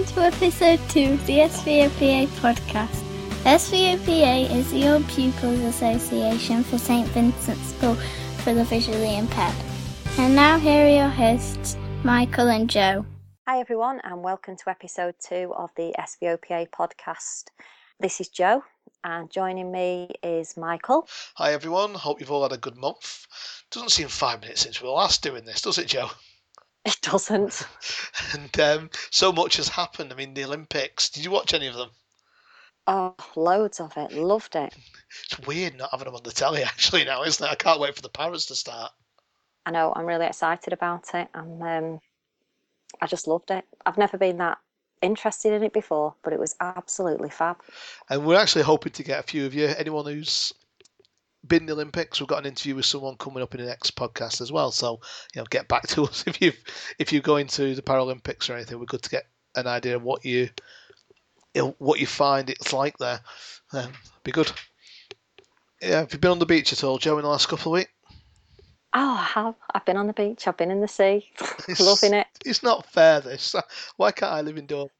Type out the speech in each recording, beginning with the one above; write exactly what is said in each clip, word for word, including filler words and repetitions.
Welcome to episode two of the S V O P A podcast. S V O P A is the Young Pupils Association for Saint Vincent's School for the Visually Impaired. And now here are your hosts, Michael and Joe. Hi everyone, and welcome to episode two of the S V O P A podcast. This is Joe, and joining me is Michael. Hi everyone, hope you've all had a good month. Doesn't seem five minutes since we were last doing this, does it, Joe? It doesn't. and um, so much has happened. I mean, the Olympics, did you watch any of them? Oh, loads of it. Loved it. It's weird not having them on the telly actually now, isn't it? I can't wait for the Paras to start. I know, I'm really excited about it. And um, I just loved it. I've never been that interested in it before, but it was absolutely fab. And we're actually hoping to get a few of you, anyone who's been in the Olympics, we've got an interview with someone coming up in the next podcast as well. So, you know, get back to us if you if you're going to the Paralympics or anything. We're good to get an idea of what you, you know, what you find it's like there. Um, be good. Yeah, have you been on the beach at all, Joe, in the last couple of weeks? Oh, I have. I've been on the beach. I've been in the sea. It's, Loving it. It's not fair, this. Why can't I live indoors?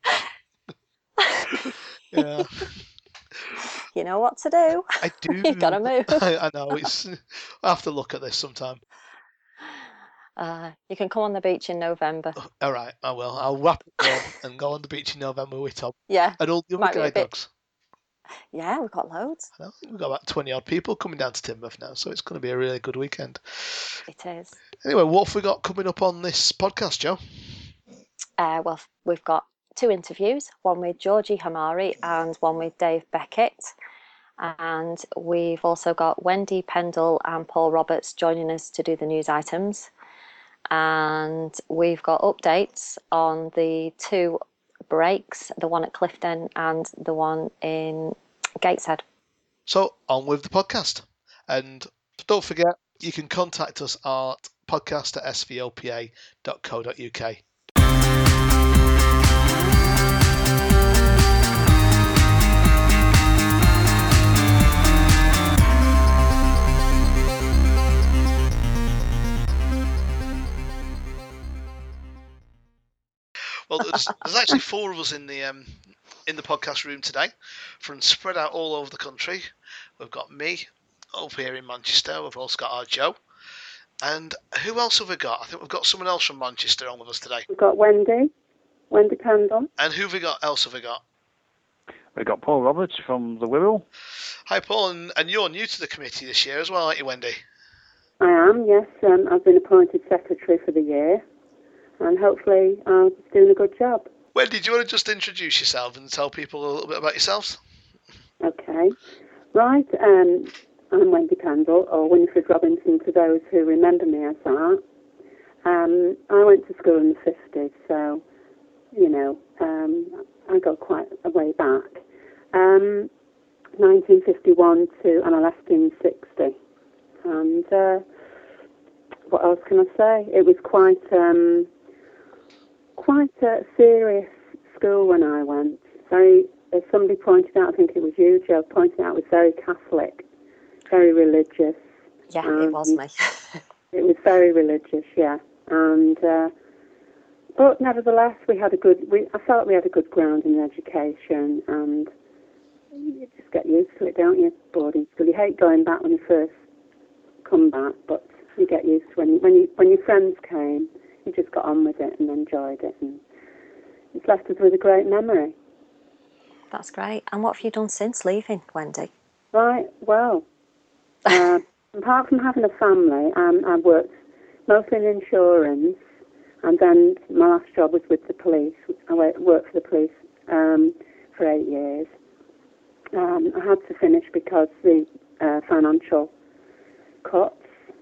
Yeah. You know what to do. I do. You gotta move. I, I know. It's. I have to look at this sometime. Uh, you can come on the beach in November. All right, I will. I'll wrap it up and go on the beach in November with Tom. Yeah. And all the other guide dogs. Yeah, we've got loads. I know. We've got about twenty odd people coming down to Teignmouth now, so it's going to be a really good weekend. It is. Anyway, what have we got coming up on this podcast, Joe? Uh, well, we've got two interviews, one with Georgie Hamari and one with Dave Beckett. And we've also got Wendy Pendle and Paul Roberts joining us to do the news items. And we've got updates on the two breaks, the one at Clifton and the one in Gateshead. So, on with the podcast. And don't forget, you can contact us at podcast at s v o p a dot co dot u k. Well, there's, there's actually four of us in the um, in the podcast room today, from spread out all over the country. We've got me over here in Manchester. We've also got our Joe. And who else have we got? I think we've got someone else from Manchester on with us today. We've got Wendy, Wendy Pendle. And who have we got? Else have we got? We've got Paul Roberts from the Wirral. Hi, Paul, and, and you're new to the committee this year as well, aren't you, Wendy? I am, yes. Um, I've been appointed secretary for the year, and hopefully I'm doing a good job. Wendy, do you want to just introduce yourself and tell people a little bit about yourselves? Okay. Right, um, I'm Wendy Pendle, or Winifred Robinson to those who remember me as that. Um, I went to school in the fifties, so, you know, um, I go quite a way back. Um, nineteen fifty-one to, and I left in sixty. And uh, what else can I say? It was quite... Um, quite a serious school when I went. Very, as somebody pointed out, I think it was you, Joe, pointed out, it was very Catholic, very religious. Yeah, um, it was me. It was very religious, yeah. And uh, but nevertheless, we had a good. We I felt we had a good ground in education, and you just get used to it, don't you? Boarding school. You hate going back when you first come back, but you get used to when you, when you, when your friends came. You just got on with it and enjoyed it, and it's left us with a great memory. That's great. And what have you done since leaving, Wendy? Right, well, uh, apart from having a family, um, I worked mostly in insurance, and then my last job was with the police. I worked for the police um, for eight years. Um, I had to finish because the uh, financial cuts,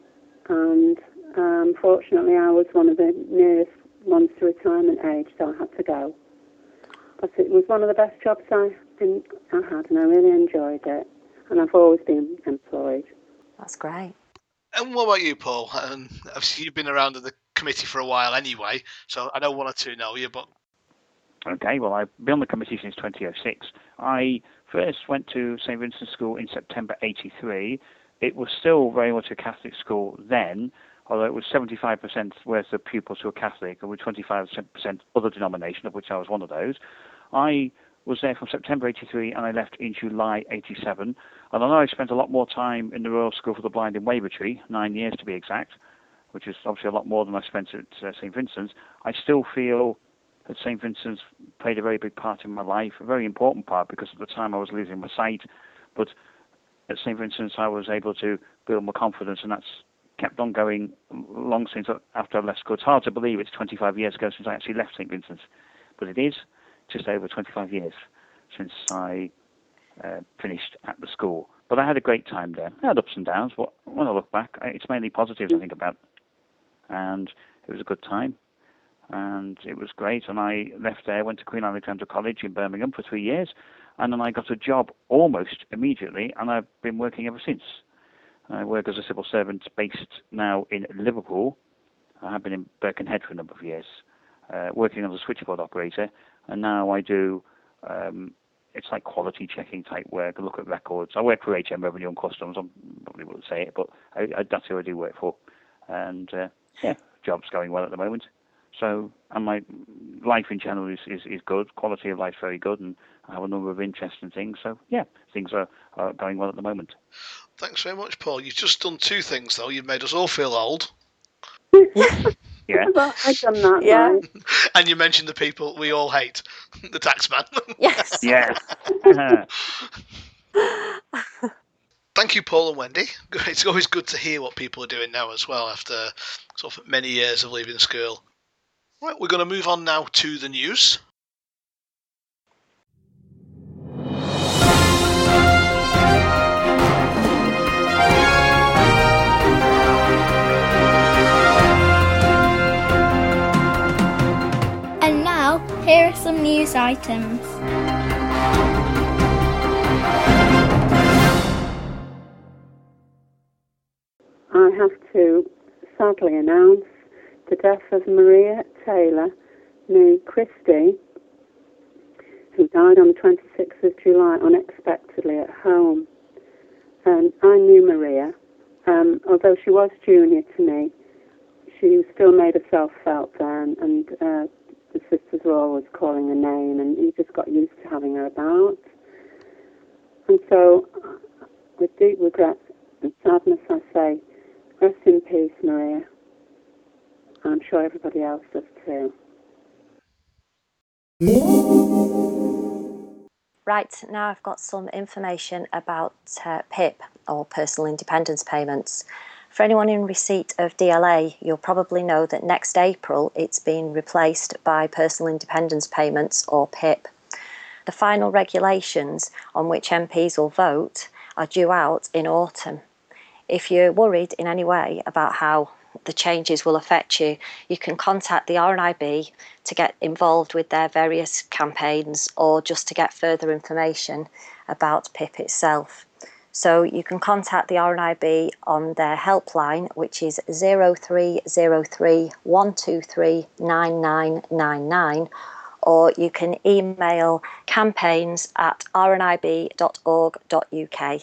and Um, fortunately, I was one of the nearest ones to retirement age, so I had to go. But it was one of the best jobs I, didn't, I had, and I really enjoyed it. And I've always been employed. That's great. And what about you, Paul? Um, obviously, you've been around in the committee for a while anyway, so I know one or two know you, but... Okay, well, I've been on the committee since twenty oh six. I first went to Saint Vincent's School in September eighty-three. It was still very much a Catholic school then, although it was seventy-five percent worth of pupils who were Catholic, and with twenty-five percent other denomination, of which I was one of those. I was there from September eighty-three, and I left in July eighty-seven. And I know I spent a lot more time in the Royal School for the Blind in Wavertree, nine years to be exact, which is obviously a lot more than I spent at uh, Saint Vincent's. I still feel that Saint Vincent's played a very big part in my life, a very important part, because at the time I was losing my sight. But at Saint Vincent's I was able to build my confidence, and that's kept on going long since after I left school. It's hard to believe it's twenty-five years ago since I actually left Saint Vincent's, but it is just over twenty-five years since I uh, finished at the school. But I had a great time there. I had ups and downs, but when I look back, it's mainly positives I think about. And it was a good time, and it was great. And I left there, went to Queen Alexandra College in Birmingham for three years, and then I got a job almost immediately, and I've been working ever since. I work as a civil servant based now in Liverpool. I have been in Birkenhead for a number of years, uh, working as a switchboard operator, and now I do, um, it's like quality checking type work. I look at records. I work for H M Revenue and Customs. I probably wouldn't say it, but I, I, that's who I do work for. And uh, yeah, job's going well at the moment. So, and my life in general is, is, is good. Quality of life very good, and I have a number of interesting things. So yeah, things are, are going well at the moment. Thanks very much, Paul. You've just done two things, though. You've made us all feel old. Yeah. Well, I've done that, Yeah. right? And you mentioned the people we all hate, the taxman. Yes. Yes. Thank you, Paul and Wendy. It's always good to hear what people are doing now as well after sort of many years of leaving school. Right, we're going to move on now to the news. And now, here are some news items. I have to sadly announce the death of Maria Taylor, née Christie, who died on the twenty-sixth of July unexpectedly at home. And I knew Maria. Um, although she was junior to me, she still made herself felt then, and uh, the sisters were always calling her name, and you just got used to having her about. And so, with deep regret and sadness, I say, rest in peace, Maria. I'm sure everybody else does too. Right, now I've got some information about uh, P I P, or Personal Independence Payments. For anyone in receipt of D L A, you'll probably know that next April it's been replaced by Personal Independence Payments, or P I P. The final regulations on which M Ps will vote are due out in autumn. If you're worried in any way about how the changes will affect you, you can contact the R N I B to get involved with their various campaigns, or just to get further information about P I P itself. So you can contact the R N I B on their helpline, which is zero three zero three, one two three, nine nine nine nine, or you can email campaigns at r n i b dot org dot u k.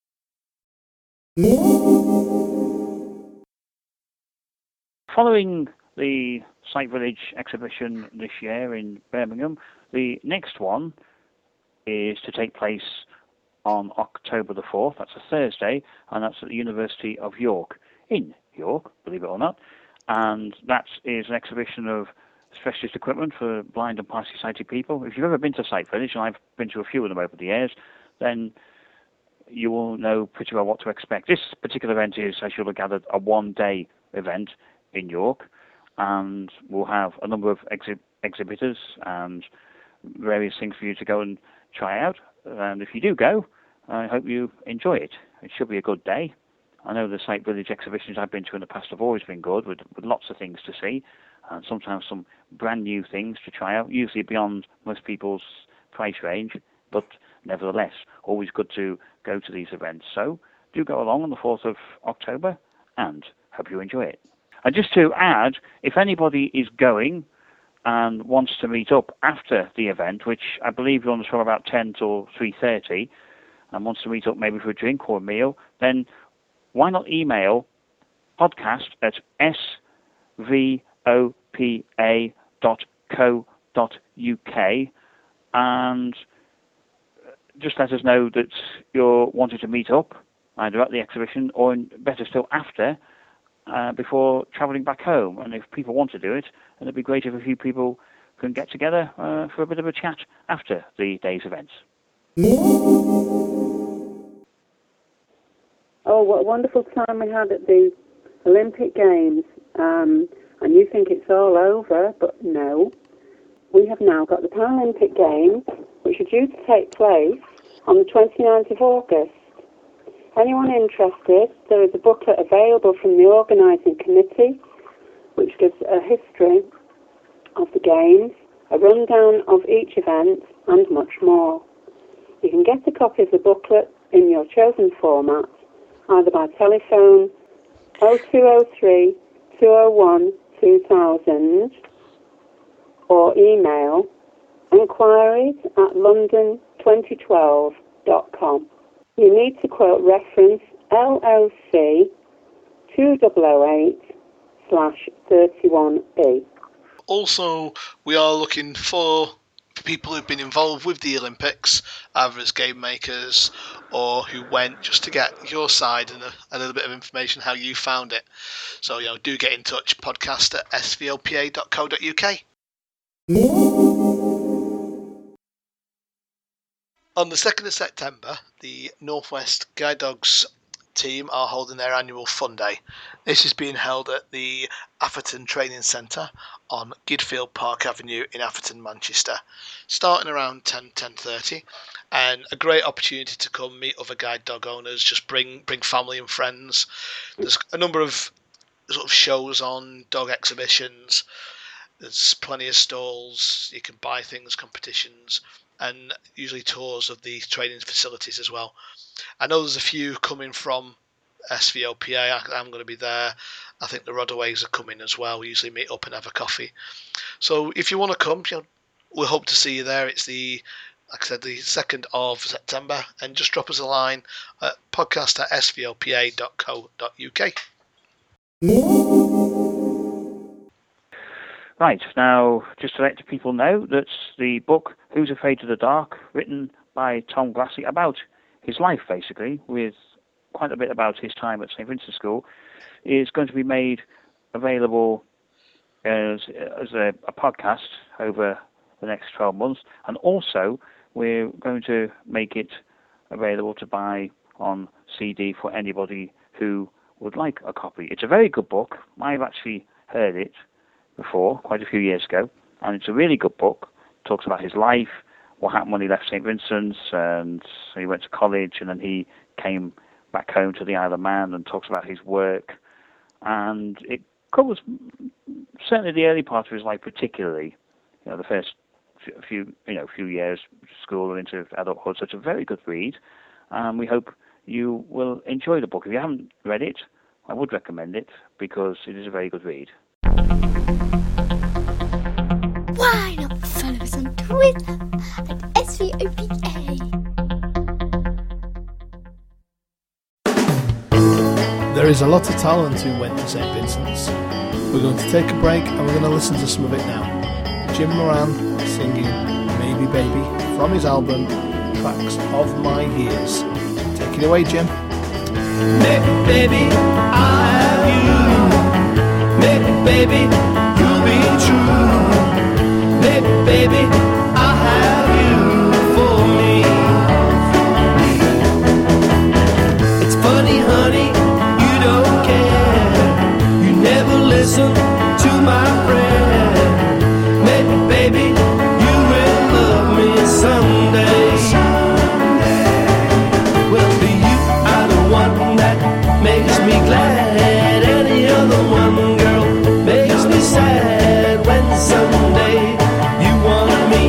Following the Sight Village exhibition this year in Birmingham, the next one is to take place on October the fourth. That's a Thursday, and that's at the University of York, in York, believe it or not. And that is an exhibition of specialist equipment for blind and partially sighted people. If you've ever been to Sight Village, and I've been to a few of them over the years, then you will know pretty well what to expect. This particular event is, as you'll have gathered, a one-day event in York, and we'll have a number of exhi- exhibitors and various things for you to go and try out. And if you do go, I hope you enjoy it. It should be a good day. I know the Sight Village exhibitions I've been to in the past have always been good, with, with lots of things to see, and sometimes some brand new things to try out, usually beyond most people's price range, but nevertheless, always good to go to these events. So do go along on the fourth of October, and hope you enjoy it. And just to add, if anybody is going and wants to meet up after the event, which I believe runs from about ten till three thirty, and wants to meet up maybe for a drink or a meal, then why not email podcast at s v o p a dot co dot u k, and just let us know that you're wanting to meet up either at the exhibition or, better still, after, uh, before travelling back home. And if people want to do it, then it'd be great if a few people can get together uh, for a bit of a chat after the day's events. Oh, what a wonderful time we had at the Olympic Games. Um, and you think it's all over, but no. We have now got the Paralympic Games, which are due to take place on the twenty-ninth of August. Anyone interested, there is a booklet available from the organising committee, which gives a history of the Games, a rundown of each event, and much more. You can get a copy of the booklet in your chosen format, either by telephone oh two oh three, two oh one, two thousand or email enquiries at london twenty twelve dot com. You need to quote reference L O C two thousand eight slash thirty-one B. Also, we are looking for people who've been involved with the Olympics, either as game makers or who went, just to get your side and a, a little bit of information how you found it. So, you know, do get in touch, podcast at s v o p a dot co dot u k. On the second of September, the Northwest Guide Dogs team are holding their annual fun day. This is being held at the Atherton Training Centre on Gidfield Park Avenue in Atherton, Manchester, starting around ten, ten thirty, and a great opportunity to come meet other guide dog owners, just bring bring family and friends. There's a number of sort of shows on, dog exhibitions, there's plenty of stalls, you can buy things, competitions, and usually tours of the training facilities as well. I know there's a few coming from S V O P A. I'm going to be there. I think the Rodaways are coming as well. We usually meet up and have a coffee. So if you want to come, you know, we hope to see you there. It's the, like I said, the second of September, and just drop us a line at podcast at s v o p a dot co dot u k. Right, now, just to let people know that the book Who's Afraid of the Dark, written by Tom Glassy, about his life, basically, with quite a bit about his time at Saint Vincent's School, is going to be made available as, as a, a podcast over the next twelve months. And also, we're going to make it available to buy on C D for anybody who would like a copy. It's a very good book. I've actually heard it before, quite a few years ago, and it's a really good book. It talks about his life, what happened when he left Saint Vincent's, and he went to college, and then he came back home to the Isle of Man, and talks about his work. And it covers certainly the early part of his life, particularly, you know, the first few, you know, few years of school and into adulthood. So it's a very good read, and we hope you will enjoy the book. If you haven't read it, I would recommend it, because it is a very good read. Why not follow us on Twitter at S V O P A? There is a lot of talent who went to Saint Vincent's. We're going to take a break and we're going to listen to some of it now. Jim Moran singing Maybe Baby from his album Tracks of My Years. Take it away, Jim. Maybe baby, I'll have you. Maybe baby, you'll be true. Maybe baby, I'll have you for me. It's funny, honey, you don't care. You never listen to my prayer. Maybe baby, you will love me someday. Well, be you are the one that makes me glad. Any other one, girl, makes me sad. When someday you want me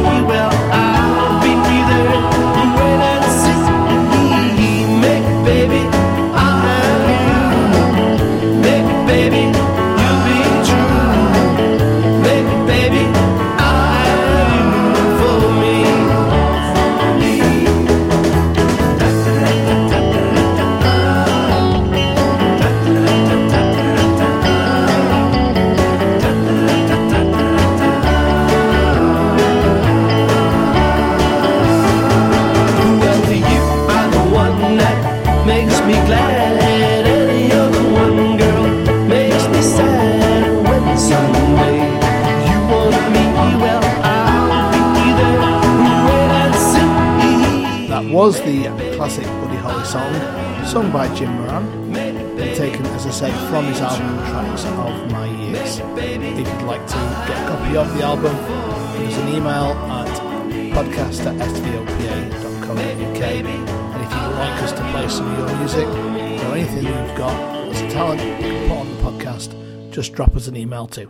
was the classic Buddy Holly song, sung by Jim Moran, and taken, as I say, from his album Tracks of My Years. If you'd like to get a copy of the album, give us an email at podcast at s v o p a dot co dot u k, and if you'd like us to play some of your music or anything you've got as a talent you can put on the podcast, just drop us an email too.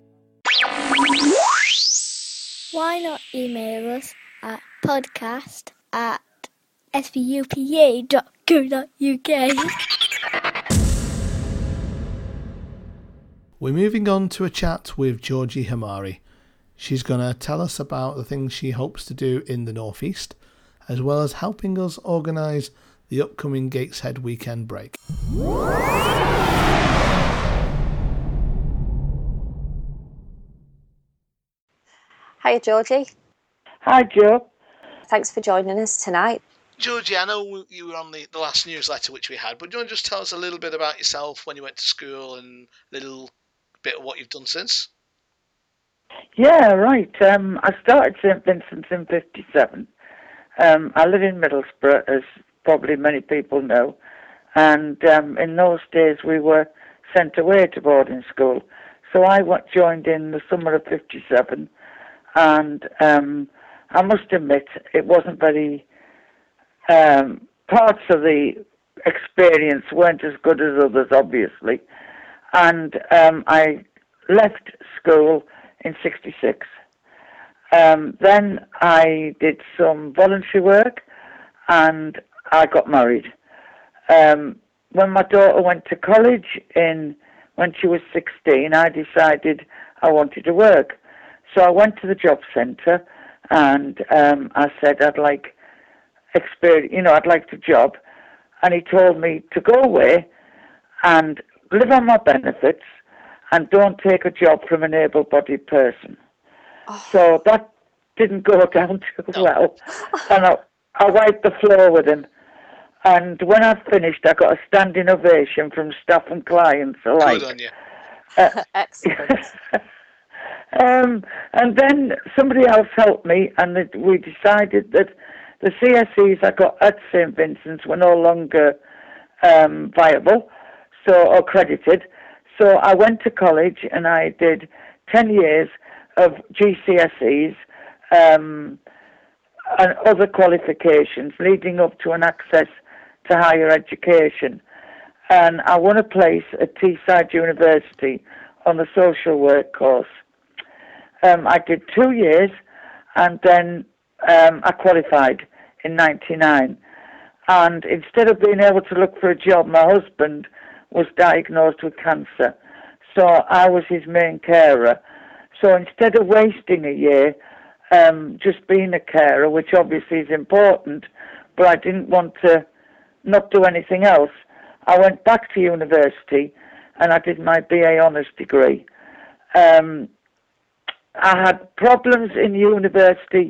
Why not email us at podcast at s v u p a dot co dot u k. We're moving on to a chat with Georgie Hamari. She's going to tell us about the things she hopes to do in the Northeast, as well as helping us organise the upcoming Gateshead weekend break. Hi, Georgie. Hi, Joe. Thanks for joining us tonight. Georgie, I know you were on the, the last newsletter which we had, but do you want to just tell us a little bit about yourself, when you went to school, and a little bit of what you've done since? Yeah, right. Um, I started Saint Vincent's in fifty-seven. Um, I live in Middlesbrough, as probably many people know, and um, in those days we were sent away to boarding school. So I went, joined in the summer of fifty-seven, and um, I must admit it wasn't very... Um, parts of the experience weren't as good as others, obviously, and um, I left school in sixty-six. Um, then I did some voluntary work, and I got married. Um, when my daughter went to college, in when she was sixteen, I decided I wanted to work. So I went to the job centre, and um, I said I'd like experience, you know, I'd like the job. And he told me to go away and live on my benefits and don't take a job from an able-bodied person. Oh. So that didn't go down too no. well. And I, I wiped the floor with him. And when I finished, I got a standing ovation from staff and clients alike. Good on you. Uh, Excellent. um, and then somebody else helped me, and it, we decided that the C S Es I got at Saint Vincent's were no longer um, viable, so or credited. So I went to college and I did ten years of G C S Es um, and other qualifications leading up to an access to higher education. And I won a place at Teesside University on the social work course. Um, I did two years and then um, I qualified in ninety-nine. And instead of being able to look for a job, my husband was diagnosed with cancer. So I was his main carer. So instead of wasting a year um, just being a carer, which obviously is important, but I didn't want to not do anything else, I went back to university and I did my B A Honours degree. Um, I had problems in university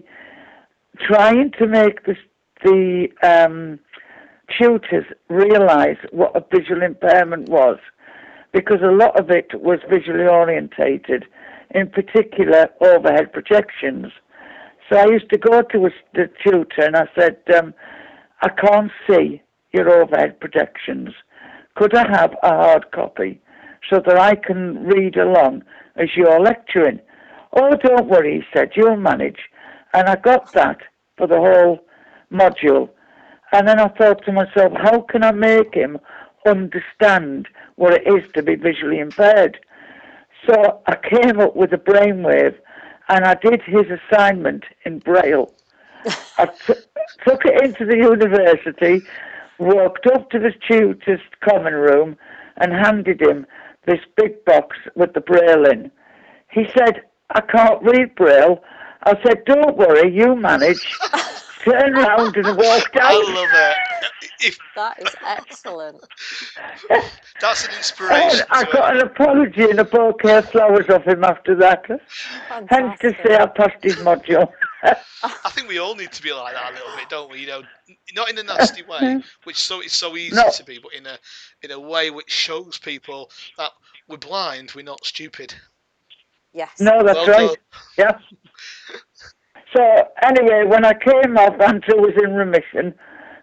trying to make the, the um, tutors realise what a visual impairment was, because a lot of it was visually orientated, in particular overhead projections. So I used to go to a, the tutor and I said, um, I can't see your overhead projections. Could I have a hard copy so that I can read along as you're lecturing? Oh, don't worry, he said, you'll manage. And I got that for the whole module. And then I thought to myself, how can I make him understand what it is to be visually impaired? So I came up with a brainwave and I did his assignment in Braille. I t- took it into the university, walked up to the tutor's common room and handed him this big box with the Braille in. He said, I can't read Braille. I said, don't worry, you manage. Turned round and walked out. I love it. If, that is excellent. That's an inspiration. I got an apology and a bouquet of flowers off him after that. Fantastic. Hence to say I passed his module. I think we all need to be like that a little bit, don't we? You know, not in a nasty way, which so it's so easy no. to be, but in a in a way which shows people that we're blind, we're not stupid. Yes. No, that's well right. Done. Yeah. So anyway, when I came off and I was in remission,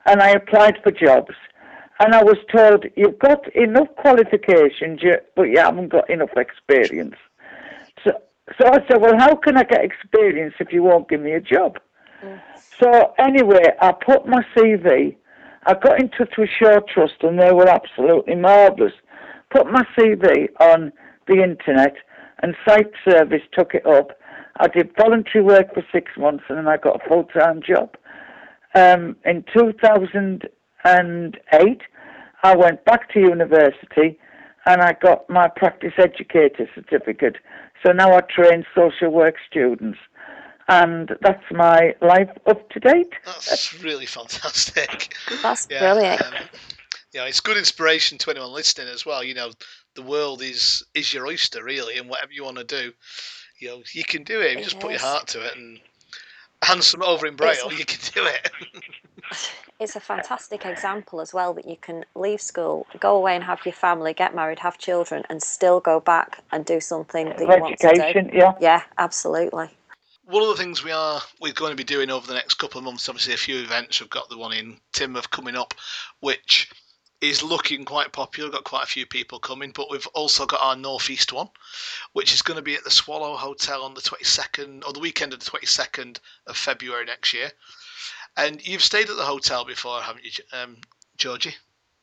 and I applied for jobs. And I was told, you've got enough qualifications, but you haven't got enough experience. So, so I said, well, how can I get experience if you won't give me a job? Mm. So anyway, I put my C V, I got in touch with Shaw Trust, and they were absolutely marvellous. Put my C V on the internet, and Site Service took it up. I did voluntary work for six months, and then I got a full-time job. Um, in two thousand eight, I went back to university, and I got my practice educator certificate. So now I train social work students, and that's my life up to date. That's really fantastic. That's yeah, brilliant. Um, yeah, it's good inspiration to anyone listening as well. You know, the world is is your oyster, really, and whatever you want to do, you know, you can do it. You it just is. put your heart to it and handsome over in Braille, a, you can do it. It's a fantastic example as well that you can leave school, go away and have your family, get married, have children, and still go back and do something that you want to do. Education, yeah. Yeah, absolutely. One of the things we are we're going to be doing over the next couple of months, obviously a few events. We've got the one in Teignmouth coming up, which is looking quite popular. We've got quite a few people coming, but we've also got our Northeast one, which is going to be at the Swallow Hotel on the twenty-second, or the weekend of the twenty-second of February next year. And you've stayed at the hotel before, haven't you, um, Georgie?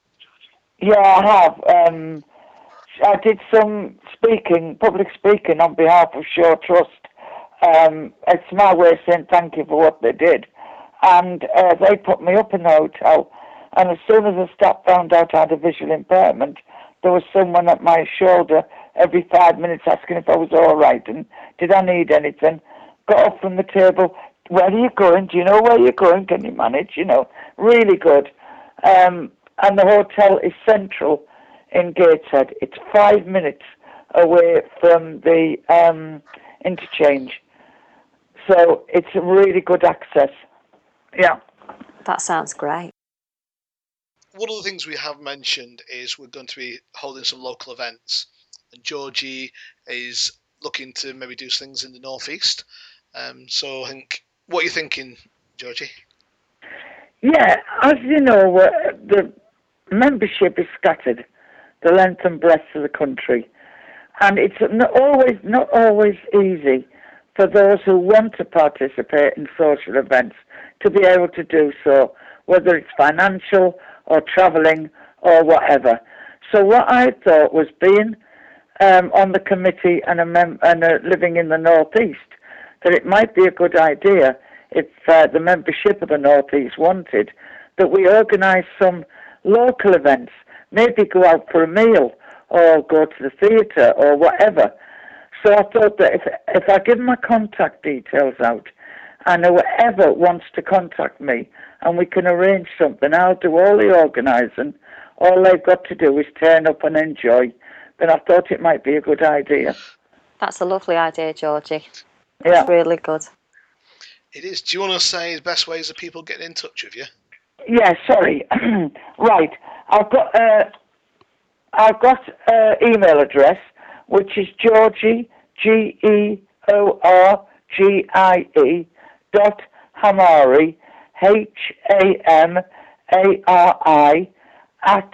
Yeah, I have. Um, I did some speaking, public speaking on behalf of Shaw Trust. Um, it's my way of saying thank you for what they did. And uh, they put me up in the hotel. And as soon as the staff found out I had a visual impairment, there was someone at my shoulder every five minutes asking if I was all right and did I need anything. Got up from the table. Where are you going? Do you know where you're going? Can you manage? You know, really good. Um, and the hotel is central in Gateshead. It's five minutes away from the um, interchange. So it's a really good access. Yeah. That sounds great. One of the things we have mentioned is we're going to be holding some local events. And Georgie is looking to maybe do things in the Northeast. Um, so I think, what are you thinking, Georgie? Yeah, as you know, uh, the membership is scattered the length and breadth of the country. And it's not always, not always easy for those who want to participate in social events to be able to do so, whether it's financial or travelling or whatever. So what I thought was being um, on the committee and, a mem- and a living in the Northeast, that it might be a good idea if uh, the membership of the Northeast wanted that we organise some local events, maybe go out for a meal or go to the theatre or whatever. So I thought that if if I give my contact details out and whoever wants to contact me and we can arrange something, I'll do all the organising. All they've got to do is turn up and enjoy. Then I thought it might be a good idea. That's a lovely idea, Georgie. Yeah. That's really good. It is. Do you want to say the best ways of people getting in touch with you? Yeah, sorry. Right. I've got uh, I've got uh, email address, which is Georgie, G E O R G I E, dot Hamari, H A M A R I, at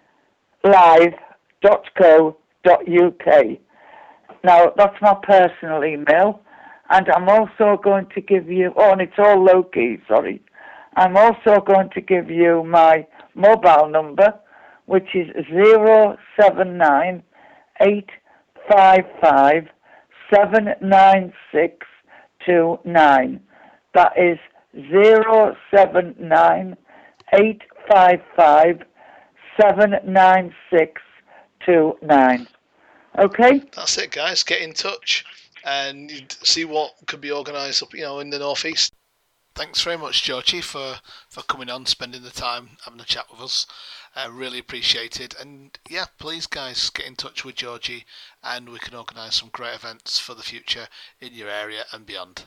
live dot co dot U K. Now, that's my personal email, and I'm also going to give you, oh, and it's all low-key, sorry. I'm also going to give you my mobile number, which is zero seven nine eight five five seven nine six two nine. That is zero seven nine eight five five seven nine six two nine. Okay? That's it, guys. Get in touch and see what could be organised up, you know, in the Northeast. Thanks very much, Georgie, for, for coming on, spending the time having a chat with us. I uh, really appreciate it. And yeah, please, guys, get in touch with Georgie and we can organise some great events for the future in your area and beyond.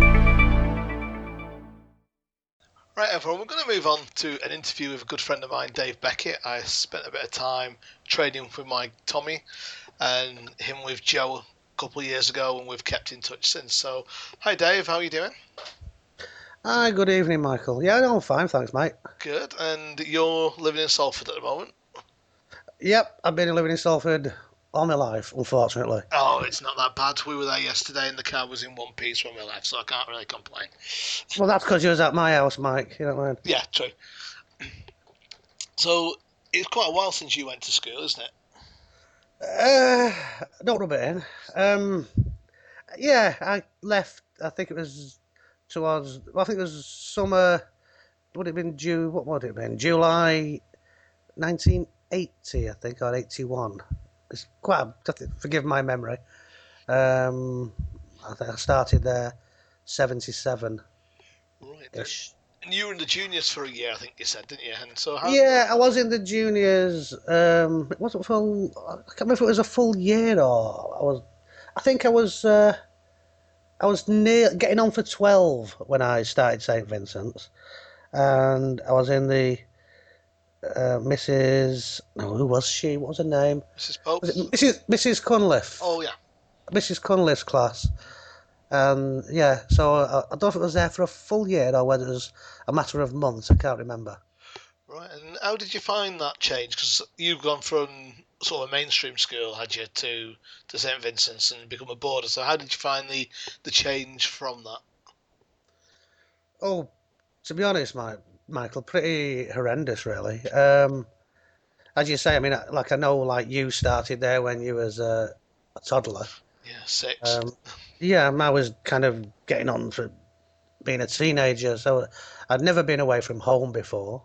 Right, everyone, we're going to move on to an interview with a good friend of mine, Dave Beckett. I spent a bit of time training with my Tommy and him with Joe a couple of years ago, and we've kept in touch since. So, hi, Dave, how are you doing? Hi, good evening, Michael. Yeah, no, I'm fine, thanks, mate. Good. And you're living in Salford at the moment? Yep, I've been living in Salford all my life, unfortunately. Oh, it's not that bad. We were there yesterday and the car was in one piece when we left, so I can't really complain. Well, that's because you was at my house, Mike. You know what I mean? Yeah, true. So, it's quite a while since you went to school, isn't it? Uh, don't rub it in. Um, yeah, I left, I think it was towards, well, I think it was summer, would it have been June, what would it have been? July nineteen eighty, I think, or eighty-one. It's quite, a, forgive my memory. Um, I think I started there seventy-seven. Right. And you were in the juniors for a year, I think you said, didn't you? And so how... Yeah, I was in the juniors. Um, it wasn't full. I can't remember if it was a full year or I was. I think I was. Uh, I was near getting on for twelve when I started Saint Vincent's, and I was in the uh, Missus No, who was she? What was her name? Missus Pope. Was it Missus Missus Cunliffe? Oh yeah. Missus Cunliffe's class. Um, yeah, so I, I don't know if it was there for a full year or whether it was a matter of months. I can't remember. Right, and how did you find that change? Because you've gone from sort of a mainstream school, had you, to to Saint Vincent's and become a boarder. So how did you find the, the change from that? Oh, to be honest, my, Michael, pretty horrendous, really. Um, as you say, I mean, like I know, like you started there when you was a, a toddler. Yeah, six. Um, yeah, I was kind of getting on for being a teenager, so I'd never been away from home before.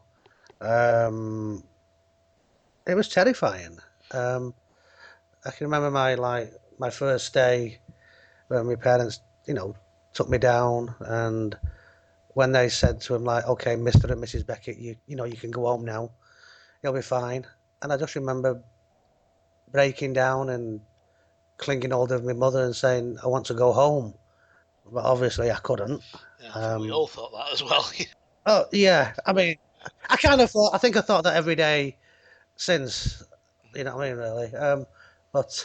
Um, it was terrifying. Um, I can remember my like my first day when my parents, you know, took me down, and when they said to him like, "Okay, Mister and Missus Beckett, you you know you can go home now, you'll be fine." And I just remember breaking down and clinging hold of my mother and saying, "I want to go home," but obviously I couldn't. Yeah, I think we all thought that as well. Oh yeah, I mean, I kind of thought. I think I thought that every day since. You know what I mean, really. Um, but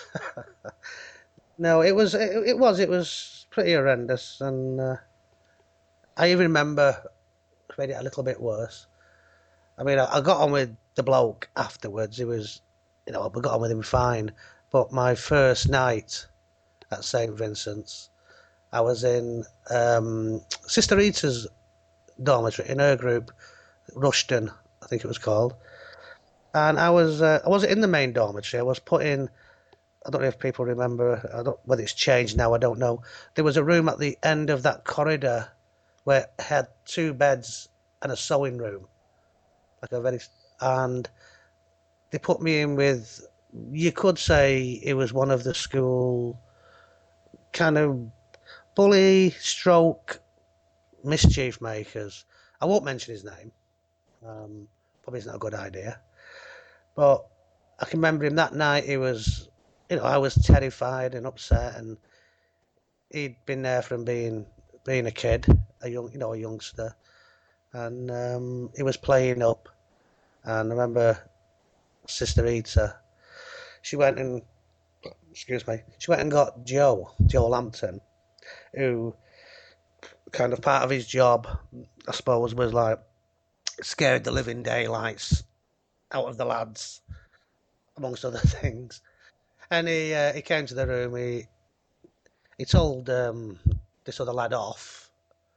no, it was. It, it was. It was pretty horrendous, and uh, I even remember it made it a little bit worse. I mean, I, I got on with the bloke afterwards. He was, you know, I got on with him fine. But my first night at Saint Vincent's, I was in um, Sister Rita's dormitory in her group, Rushton, I think it was called. And I was uh, I wasn't in the main dormitory. I was put in. I don't know if people remember. I don't whether it's changed now. I don't know. There was a room at the end of that corridor where it had two beds and a sewing room, like a very. And they put me in with. You could say it was one of the school kind of bully stroke mischief makers. I won't mention his name. Um, probably it's not a good idea. But I can remember him that night. He was, you know, I was terrified and upset, and he'd been there from being being a kid, a young, you know, a youngster, and um, he was playing up. And I remember Sister Rita. She went and, excuse me, she went and got Joe, Joe Lampton, who kind of part of his job, I suppose, was like scared the living daylights out of the lads, amongst other things. And he uh, he came to the room. He he told um, this other lad off,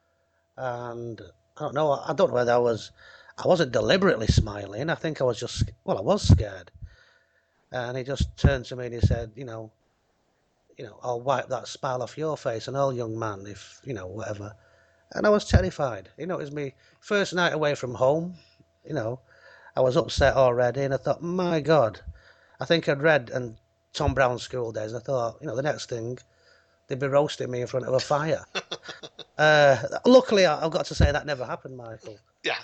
and I don't know. I don't know whether I was I wasn't deliberately smiling. I think I was just well, I was scared. And he just turned to me and he said, you know, you know, I'll wipe that smile off your face, and all young man, if you know whatever. And I was terrified. You know, it was my first night away from home. You know. I was upset already, and I thought, my God, I think I'd read and Tom Brown's School Days, and I thought, you know, the next thing, they'd be roasting me in front of a fire. uh, luckily, I've got to say that never happened, Michael. Yeah.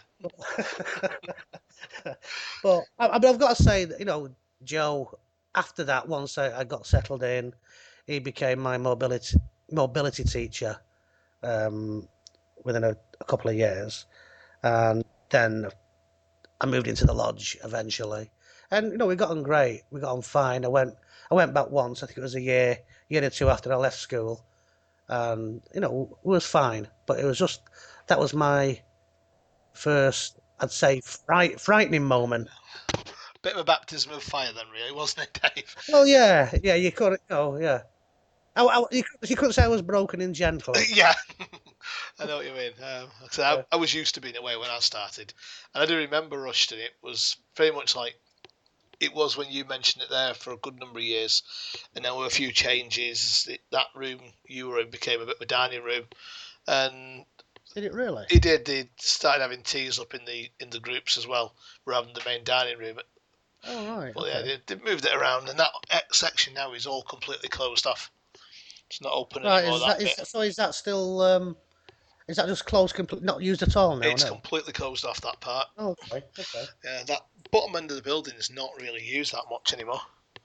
But I, I mean, I've got to say that, you know, Joe, after that, once I, I got settled in, he became my mobility mobility teacher um, within a, a couple of years, and then I moved into the lodge eventually, and you know we got on great. We got on fine. I went, I went back once. I think it was a year, year or two after I left school, and you know it was fine. But it was just that was my first, I'd say, fright, frightening moment. Bit of a baptism of fire then, really, wasn't it, Dave? Well, yeah, yeah, you couldn't, oh, yeah. I, I, you, you couldn't say I was broken and gentle. Yeah, I know what you mean. Um, like I, said, I, I was used to being away when I started, and I do remember Rushton. It was very much like it was when you mentioned it there for a good number of years, and there were a few changes. It, that room you were in became a bit of a dining room, and did it really? It did. They started having teas up in the in the groups as well, rather than the main dining room. Oh right. But okay. yeah, they, they moved it around, and that X section now is all completely closed off. It's not open right, anymore. Is that, that is, so is that still? Um, is that just closed, completely, not used at all now? It's no? completely closed off, that part. Oh, okay. Okay. Yeah, that bottom end of the building is not really used that much anymore.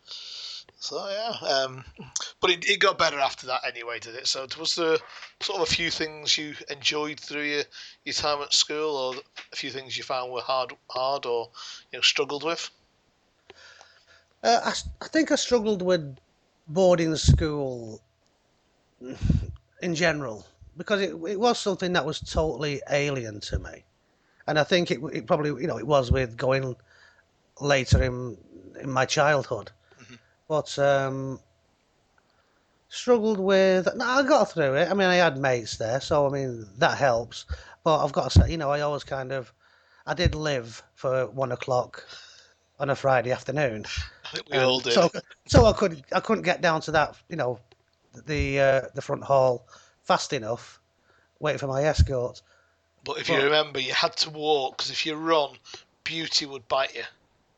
So yeah, um, but it, it got better after that anyway, did it? So was there sort of a few things you enjoyed through your, your time at school, or a few things you found were hard, hard, or you know struggled with? Uh, I, I think I struggled with boarding school in general because it it was something that was totally alien to me, and I think it it probably you know it was with going later in in my childhood, mm-hmm. but um, struggled with. No, I got through it. I mean, I had mates there, so I mean that helps. But I've got to say, you know, I always kind of I did live for one o'clock on a Friday afternoon. I think we um, all did. So, so I could I couldn't get down to that, you know, the uh, the front hall fast enough, waiting for my escort. But if but, you remember, you had to walk because if you run, Beauty would bite you.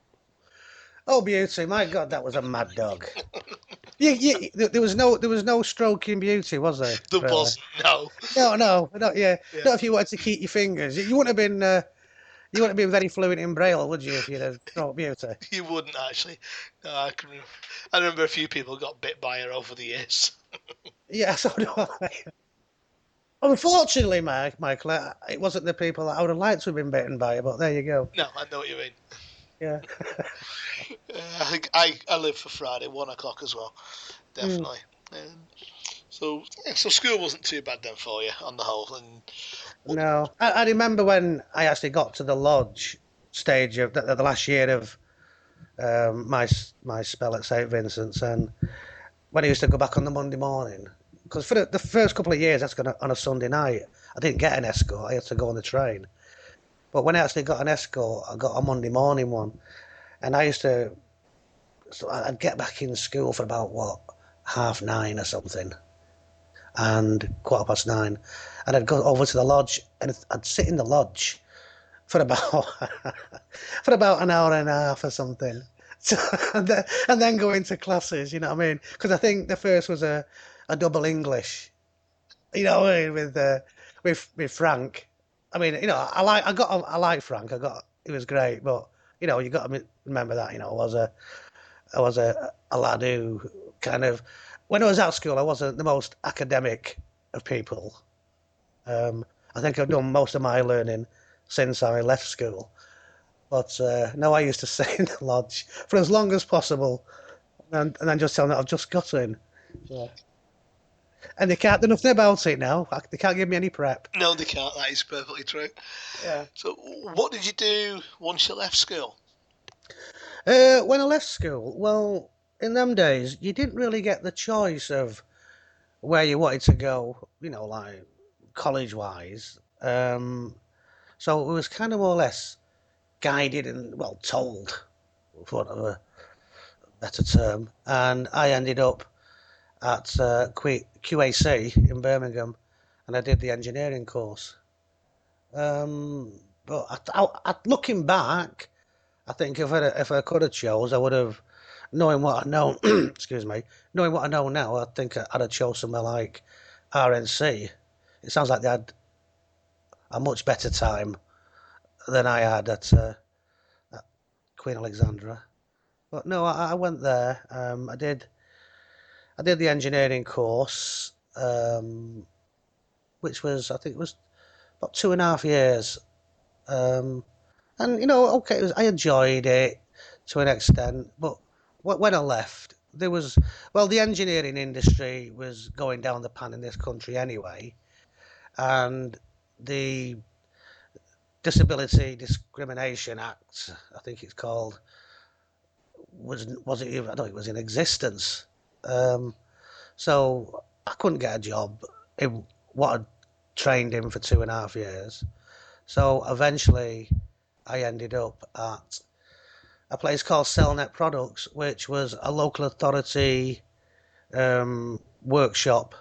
Oh, Beauty! My God, that was a mad dog. you, you, there was no there was no stroking Beauty, was there? There really? wasn't. No. No, no, not yeah. yeah. Not if you wanted to keep your fingers. You wouldn't have been. Uh, You wouldn't have been very fluent in Braille, would you, if you'd have stroked Beauty? You wouldn't, actually. No, I can. I remember a few people got bit by her over the years. Yeah, so do I. Unfortunately, Mike, Michael, it wasn't the people that I would have liked to have been bitten by, but there you go. No, I know what you mean. Yeah. uh, I think I, I live for Friday, one o'clock as well, definitely. Mm. Um, so, yeah, so school wasn't too bad then for you on the whole, and. No, I, I remember when I actually got to the lodge stage of the, the last year of um, my my spell at Saint Vincent's, and when I used to go back on the Monday morning, because for the, the first couple of years that's gonna on a Sunday night, I didn't get an escort. I had to go on the train. But when I actually got an escort, I got a Monday morning one, and I used to. So I'd get back in school for about what half nine or something. And quarter past nine, and I'd go over to the lodge, and I'd sit in the lodge for about for about an hour and a half or something, so, and, then, and then go into classes. You know what I mean? Because I think the first was a, a double English, you know, what I mean, with uh, with with Frank. I mean, you know, I like I got I like Frank. I got he was great, but you know, you got to remember that you know I was a I was a, a lad who kind of. When I was at school, I wasn't the most academic of people. Um, I think I've done most of my learning since I left school. But uh, no, I used to stay in the lodge for as long as possible, and, and then just tell them that I've just got in. Yeah. And they can't do nothing about it now. They can't give me any prep. No, they can't. That is perfectly true. Yeah. So, what did you do once you left school? Uh, when I left school, well. In them days, you didn't really get the choice of where you wanted to go, you know, like college-wise. Um, so it was kind of more or less guided and, well, told, for want of a better term. And I ended up at uh, Q A C in Birmingham, and I did the engineering course. Um, but I, I, I, looking back, I think if I, if I could have chose, I would have. Knowing what I know, excuse me, knowing what I know now, I think I'd have chose somewhere like R N C. It sounds like they had a much better time than I had at, uh, at Queen Alexandra. But no, I, I went there. Um, I did, I did the engineering course, um, which was I think it was about two and a half years, um, and you know, okay, it was, I enjoyed it to an extent, but. When I left, there was, well, the engineering industry was going down the pan in this country anyway, and the Disability Discrimination Act, I think it's called, was was it even, I don't think it was in existence. Um, so I couldn't get a job in what I'd trained in for two and a half years. So eventually I ended up at a place called Cellnet Products, which was a local authority um, workshop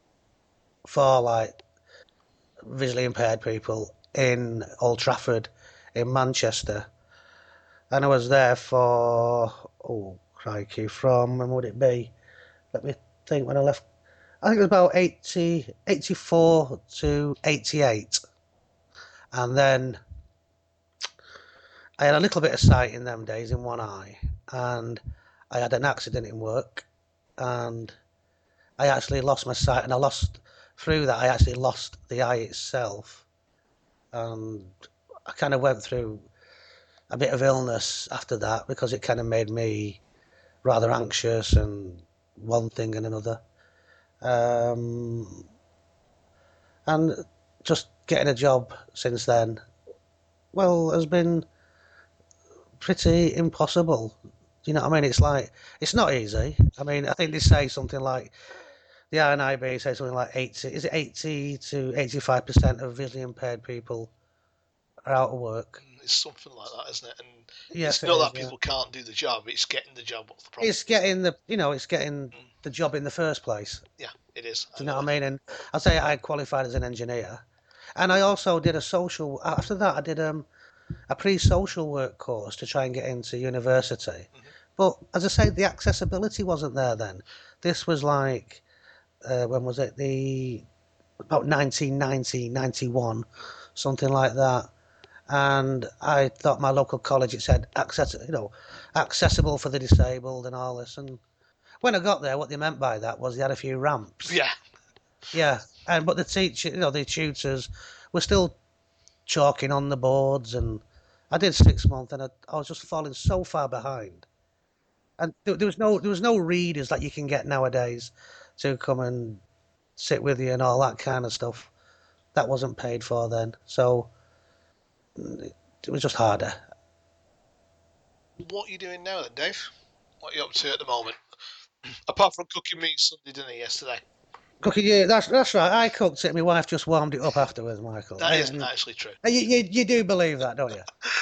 for like visually impaired people in Old Trafford in Manchester. And I was there for, oh crikey, from, when would it be? Let me think when I left. I think it was about eighty, eighty-four to eighty-eight. And then I had a little bit of sight in them days in one eye. And I had an accident in work. And I actually lost my sight. And I lost, through that, I actually lost the eye itself. And I kind of went through a bit of illness after that because it kind of made me rather anxious and one thing and another. Um, and just getting a job since then, well, has been pretty impossible. You know what I mean? It's like, it's not easy. I mean, I think they say something like, the I N I B says something like eighty, is it eighty to eighty-five percent of visually impaired people are out of work? It's something like that, isn't it? And yes, it's not it that is, people yeah. can't do the job, it's getting the job. What's the problem? It's getting the, you know, it's getting the job in the first place. Yeah, it is. Do you know what I mean? And I'll say I qualified as an engineer. And I also did a social, after that I did um, a pre-social work course to try and get into university. Mm-hmm. But as I say, the accessibility wasn't there then. This was like, uh, when was it? The, about nineteen ninety, ninety-one, something like that. And I thought my local college, it said access, you know, accessible for the disabled and all this. And when I got there, what they meant by that was they had a few ramps. Yeah. Yeah, and but the teacher, you know, the tutors were still chalking on the boards, and I did six months, and I, I was just falling so far behind. And there, there was no, there was no readers that you can get nowadays to come and sit with you and all that kind of stuff. That wasn't paid for then, so it was just harder. What are you doing now then, Dave? What are you up to at the moment? Apart from cooking me Sunday dinner yesterday. Cooking, yeah, that's that's right. I cooked it. My wife just warmed it up afterwards, Michael. That I, isn't actually true. You, you you do believe that, don't you?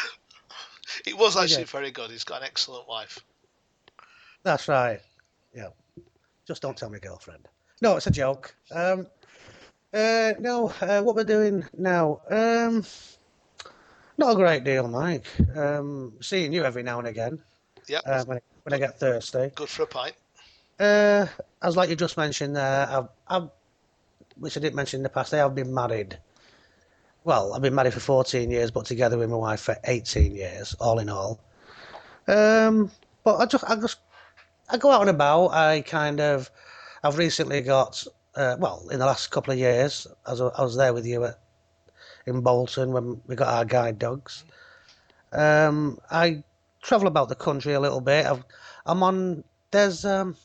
It was actually you very good. He's got an excellent wife. That's right. Yeah. Just don't tell my girlfriend. No, it's a joke. Um. Uh. No. Uh, what we're doing now? Um. Not a great deal, Mike. Um. Seeing you every now and again. Yeah. Uh, when, when I get thirsty. Good for a pint. Uh, as like you just mentioned there, I've, I've, which I didn't mention in the past, I have been married. Well, I've been married for fourteen years, but together with my wife for eighteen years, all in all. Um, but I just, I just, I go out and about. I kind of, I've recently got, uh, well, in the last couple of years, as I, I was there with you at, in Bolton when we got our guide dogs. Um, I travel about the country a little bit. I've, I'm on, there's, um,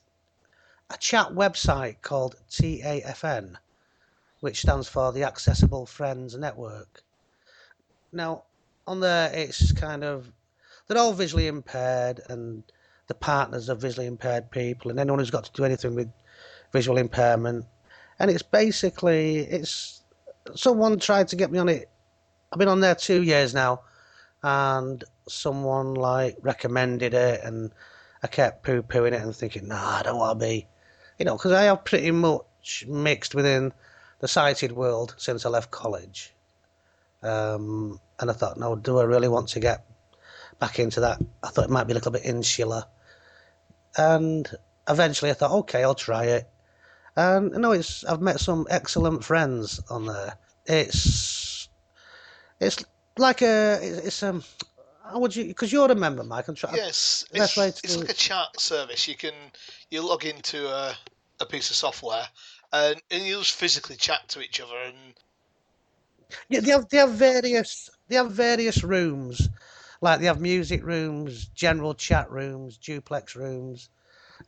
a chat website called T A F N, which stands for the Accessible Friends Network. Now, on there, it's kind of, they're all visually impaired, and the partners of visually impaired people, and anyone who's got to do anything with visual impairment. And it's basically, it's, someone tried to get me on it. I've been on there two years now, and someone like recommended it, and I kept poo-pooing it and thinking, nah, I don't want to be, you know, because I have pretty much mixed within the sighted world since I left college. Um, and I thought, no, do I really want to get back into that? I thought it might be a little bit insular. And eventually I thought, okay, I'll try it. And no, it's, I've met some excellent friends on there. It's, it's like a, it's, um, how would you, because you're a member, Mike. I'm trying. Yes, it's, it's like a chat service. You can you log into a, a piece of software, and, and you just physically chat to each other. And yeah, they have they have various they have various rooms, like they have music rooms, general chat rooms, duplex rooms,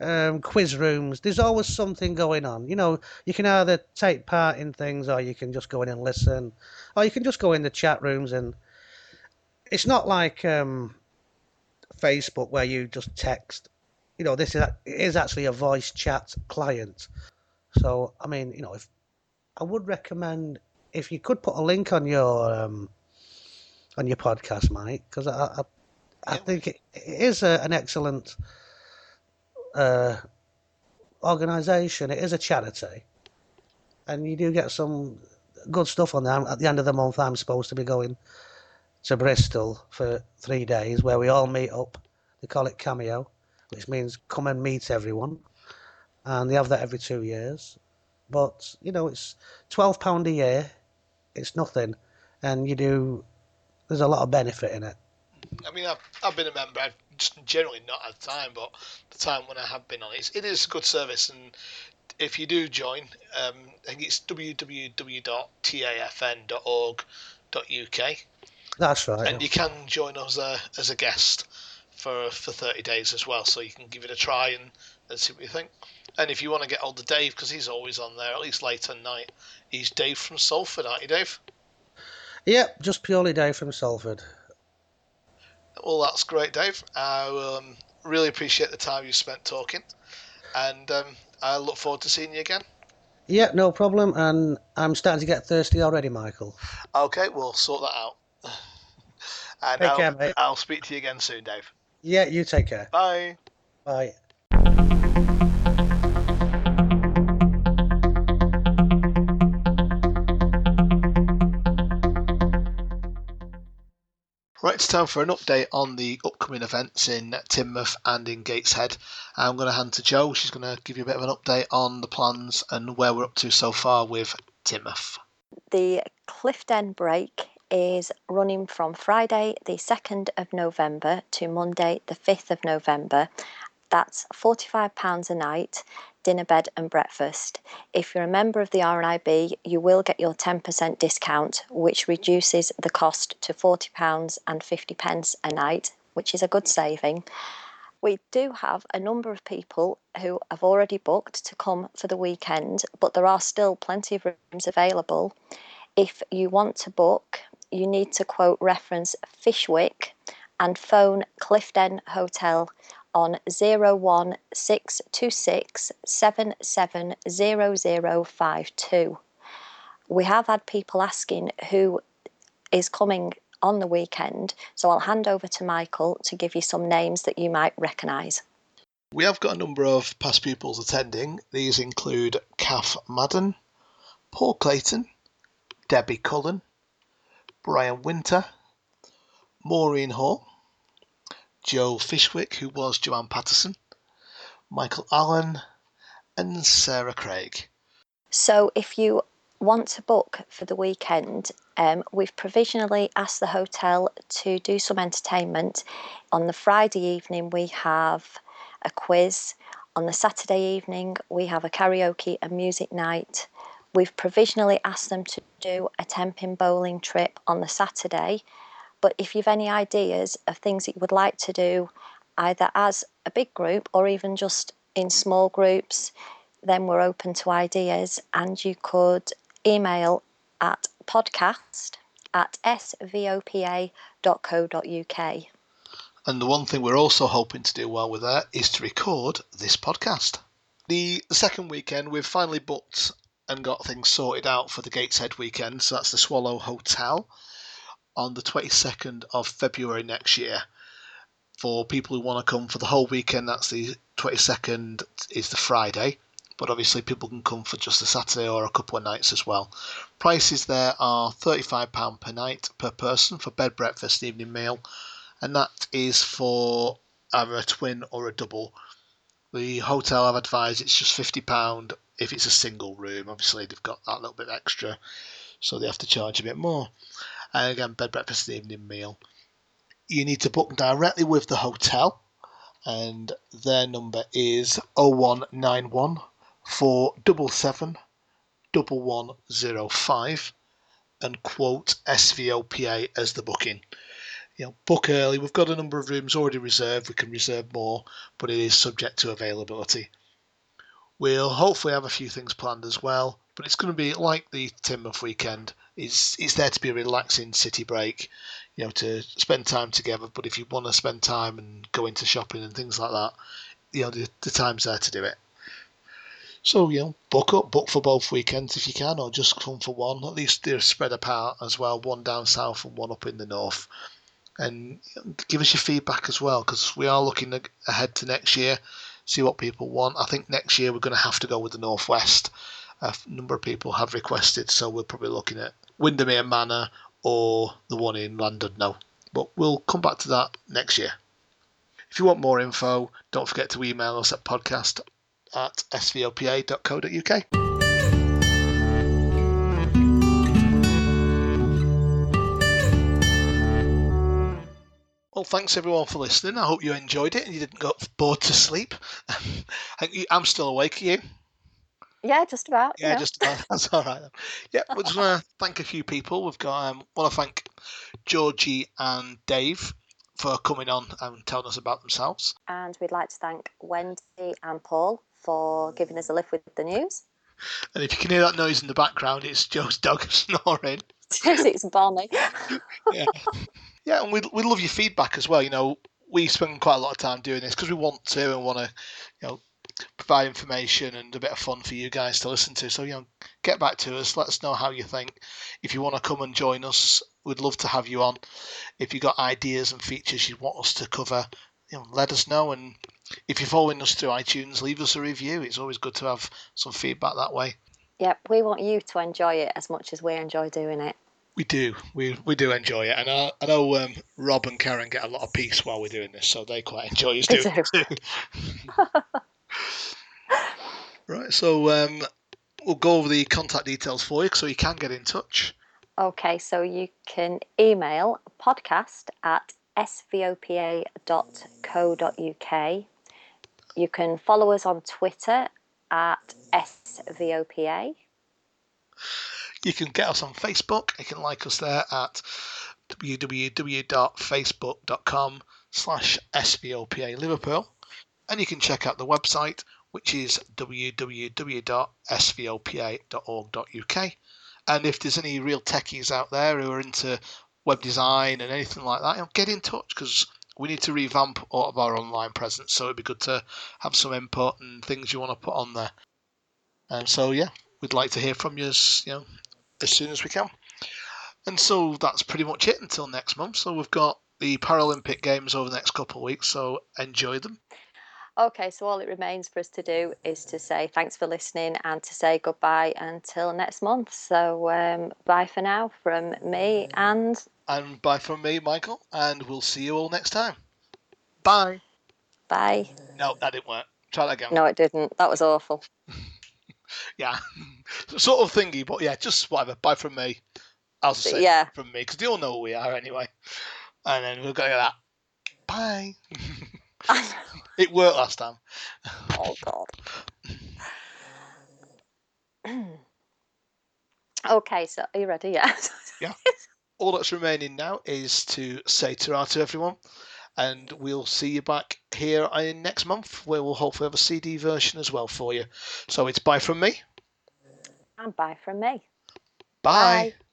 um, quiz rooms. There's always something going on. You know, you can either take part in things, or you can just go in and listen, or you can just go in the chat rooms. And it's not like um, Facebook where you just text. You know, this is it is actually a voice chat client. So, I mean, you know, if I would recommend if you could put a link on your um, on your podcast, Mike, because I, I I think it, it is a, an excellent uh, organisation. It is a charity, and you do get some good stuff on there. At the end of the month, I'm supposed to be going to Bristol for three days, where we all meet up. They call it Cameo, which means come and meet everyone, and they have that every two years. But you know, it's twelve pound a year. It's nothing, and you do. There's a lot of benefit in it. I mean, I've, I've been a member. I've just generally not had time, but the time when I have been on it, it is a good service. And if you do join, um, I think it's w w w dot t a f n dot org dot u k. That's right. And you can join us uh, as a guest for for thirty days as well, so you can give it a try and, and see what you think. And if you want to get hold of Dave, because he's always on there, at least late at night, he's Dave from Salford, aren't you, Dave? Yep, just purely Dave from Salford. Well, that's great, Dave. I um, really appreciate the time you spent talking, and um, I look forward to seeing you again. Yeah, no problem, and I'm starting to get thirsty already, Michael. Okay, we'll sort that out. And Take I'll, care, mate. I'll speak to you again soon, Dave. Yeah, you take care. Bye. Bye. Right, it's time for an update on the upcoming events in Teignmouth and in Gateshead. I'm going to hand to Jo. She's going to give you a bit of an update on the plans and where we're up to so far with Teignmouth. The Clifden Break is running from Friday the second of November to Monday the fifth of November. That's forty-five pounds a night, dinner, bed and breakfast. If you're a member of the R N I B, you will get your ten percent discount, which reduces the cost to forty pounds and fifty pence a night, which is a good saving. We do have a number of people who have already booked to come for the weekend, but there are still plenty of rooms available. If you want to book, you need to quote reference Fishwick and phone Clifden Hotel on zero one six two six seven seven zero zero five two. We have had people asking who is coming on the weekend, so I'll hand over to Michael to give you some names that you might recognise. We have got a number of past pupils attending. These include Kath Madden, Paul Clayton, Debbie Cullen, Brian Winter, Maureen Hall, Joe Fishwick, who was Joanne Patterson, Michael Allen, and Sarah Craig. So if you want to book for the weekend, um, we've provisionally asked the hotel to do some entertainment. On the Friday evening, we have a quiz. On the Saturday evening, we have a karaoke and music night. We've provisionally asked them to do a ten-pin bowling trip on the Saturday. But if you've any ideas of things that you would like to do, either as a big group or even just in small groups, then we're open to ideas, and you could email at podcast at s v o p a dot co dot u k. And the one thing we're also hoping to do while we're there is to record this podcast. The second weekend, we've finally booked and got things sorted out for the Gateshead weekend, so that's the Swallow Hotel on the twenty-second of February next year. For people who want to come for the whole weekend, that's the twenty-second is the Friday, but obviously people can come for just a Saturday or a couple of nights as well. Prices there are thirty-five pounds per night per person for bed, breakfast, evening meal, and that is for either a twin or a double. The hotel I've advised it's just fifty pounds if it's a single room. Obviously they've got that little bit extra, so they have to charge a bit more. And again, bed, breakfast, and evening meal. You need to book directly with the hotel, and their number is oh one nine one, four seven seven, one one zero five and quote S V O P A as the booking. you know, book early. We've got a number of rooms already reserved. We can reserve more, but it is subject to availability. We'll hopefully have a few things planned as well, but it's going to be like the Teignmouth weekend. It's, it's there to be a relaxing city break, you know, to spend time together. But if you want to spend time and go into shopping and things like that, you know, the, the time's there to do it. So, you know, book up, book for both weekends if you can, or just come for one. At least they're spread apart as well, one down south and one up in the north. And give us your feedback as well, because we are looking ahead to next year, see what people want. I think next year we're going to have to go with the Northwest. A number of people have requested, so we're probably looking at Windermere Manor or the one in Llandudno. But we'll come back to that next year. If you want more info, don't forget to email us at podcast at s v o p a dot co dot u k. Well, thanks everyone for listening. I hope you enjoyed it and you didn't go bored to sleep. I'm still awake, are you? Yeah, just about. Yeah, you know. just about. That's all right then. Yeah, we just want to thank a few people. We've got, um, want to thank Georgie and Dave for coming on and telling us about themselves. And we'd like to thank Wendy and Paul for giving us a lift with the news. And if you can hear that noise in the background, it's Joe's dog snoring. It's Bonnie. Yeah. Yeah, and we we love your feedback as well. You know, we spend quite a lot of time doing this because we want to and want to, you know, provide information and a bit of fun for you guys to listen to. So, you know, get back to us. Let us know how you think. If you want to come and join us, we'd love to have you on. If you've got ideas and features you want us to cover, you know, let us know. And if you're following us through iTunes, leave us a review. It's always good to have some feedback that way. Yep, we want you to enjoy it as much as we enjoy doing it. We do. We we do enjoy it. And I, I know um, Rob and Karen get a lot of peace while we're doing this, so they quite enjoy us doing it too. Right, so um, we'll go over the contact details for you so you can get in touch. Okay, so you can email podcast at s v o p a dot co dot u k. You can follow us on Twitter at S V O P A. You can get us on Facebook. You can like us there at w w w dot facebook dot com slash S V O P A Liverpool. And you can check out the website, which is w w w dot s v o p a dot org dot u k. And if there's any real techies out there who are into web design and anything like that, you know, get in touch, because we need to revamp all of our online presence. So it'd be good to have some input and things you want to put on there. And so, yeah, we'd like to hear from you as, you know, as soon as we can. And so that's pretty much it until next month. So we've got the Paralympic Games over the next couple of weeks, so enjoy them. Okay, so all it remains for us to do is to say thanks for listening and to say goodbye until next month. So um, bye for now from me and... And bye from me, Michael, and we'll see you all next time. Bye. Bye. No, that didn't work. Try that again. No, it didn't. That was awful. Yeah, sort of thingy, but yeah, just whatever. Bye from me. I'll just say yeah. from me, because they all know who we are anyway. And then we'll go like that. Bye. It worked last time. Oh, God. Okay, so are you ready? Yeah. Yeah. All that's remaining now is to say ta-ra to everyone. And we'll see you back here in next month, where we'll hopefully have a C D version as well for you. So it's bye from me. And bye from me. Bye. Bye.